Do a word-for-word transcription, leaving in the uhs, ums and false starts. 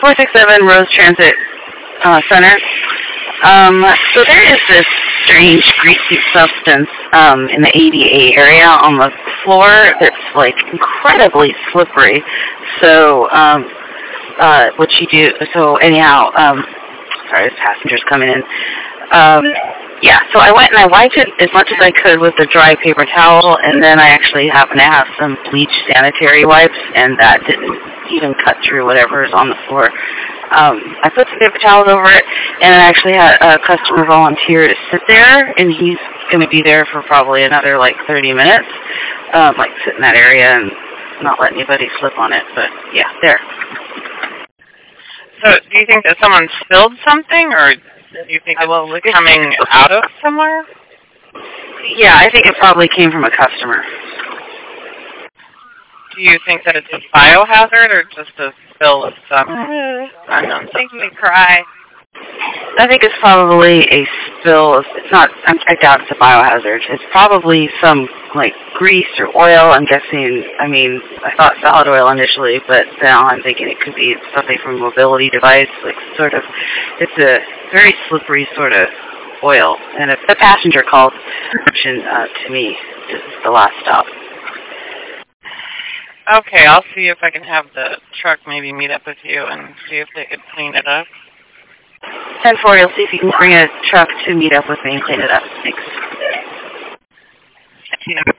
four six seven Rose Transit uh, Center. Um, so there is this strange greasy substance um, in the A D A area on the floor that's like incredibly slippery. So um, uh, what you do? So anyhow, um, sorry, there's passengers coming in. Um, yeah, so I went and I wiped it as much as I could with a dry paper towel, and then I actually happened to have some bleach sanitary wipes, and that didn't even cut through whatever is on the floor. Um, I put some paper towels over it, and I actually had a customer volunteer to sit there, and he's going to be there for probably another, like, thirty minutes, um, like, sit in that area and not let anybody slip on it, but, yeah, there. So do you think that someone spilled something, or do you think well, it's coming out of somewhere? Yeah, I think it probably came from a customer. Do you think that it's a biohazard or just a spill of some unknown It makes me cry. I think it's probably a spill. Of, it's not. I'm, I doubt it's a biohazard. It's probably some like grease or oil. I'm guessing. I mean, I thought salad oil initially, but now I'm thinking it could be something from a mobility device. Like sort of, it's a very slippery sort of oil. And if the passenger called uh, to me, this is the last stop. Okay, I'll see if I can have the truck maybe meet up with you and see if they could clean it up. ten four, you'll see if you can bring a truck to meet up with me and clean it up. Thanks.